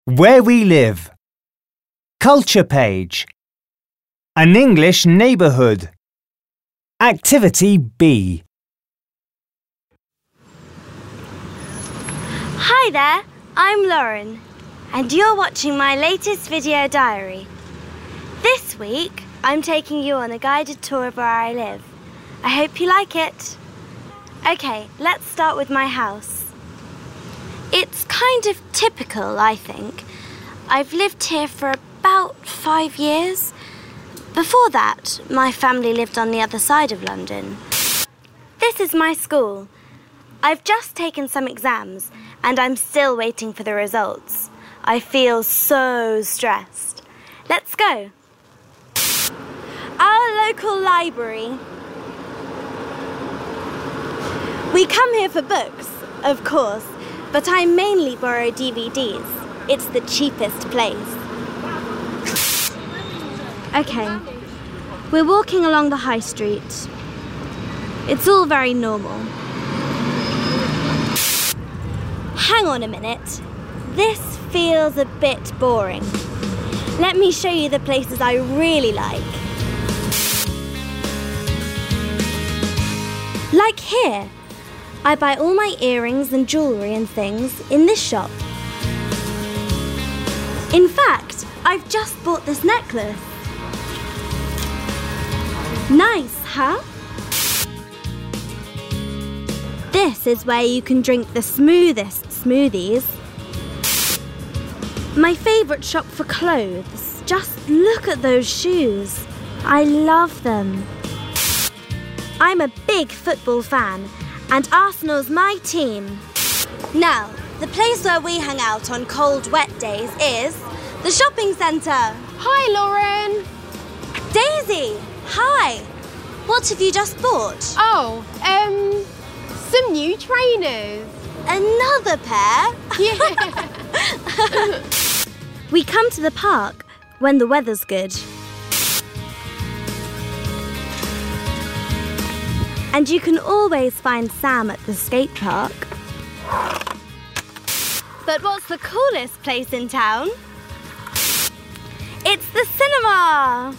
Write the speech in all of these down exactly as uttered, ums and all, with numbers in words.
Where we live. Culture page. An English neighbourhood. Activity B. Hi there, I'm Lauren, and you're watching my latest video diary. This week, I'm taking you on a guided tour of where I live. I hope you like it. Okay, let's start with my house. It's kind of typical, I think. I've lived here for about five years. Before that, my family lived on the other side of London. This is my school. I've just taken some exams and I'm still waiting for the results. I feel so stressed. Let's go. Our local library. We come here for books, of course, but I mainly borrow D V Ds. It's the cheapest place. Okay, we're walking along the high street. It's all very normal. Hang on a minute. This feels a bit boring. Let me show you the places I really like. Like here. I buy all my earrings and jewellery and things in this shop. In fact, I've just bought this necklace. Nice, huh? This is where you can drink the smoothest smoothies. My favourite shop for clothes. Just look at those shoes. I love them. I'm a big football fan, and Arsenal's my team. Now, the place where we hang out on cold, wet days is the shopping centre. Hi, Lauren. Daisy, hi. What have you just bought? Oh, um, some new trainers. Another pair? Yeah. We come to the park when the weather's good. And you can always find Sam at the skate park. But what's the coolest place in town? It's the cinema!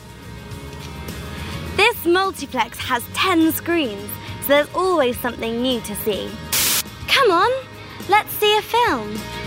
This multiplex has ten screens, so there's always something new to see. Come on, let's see a film.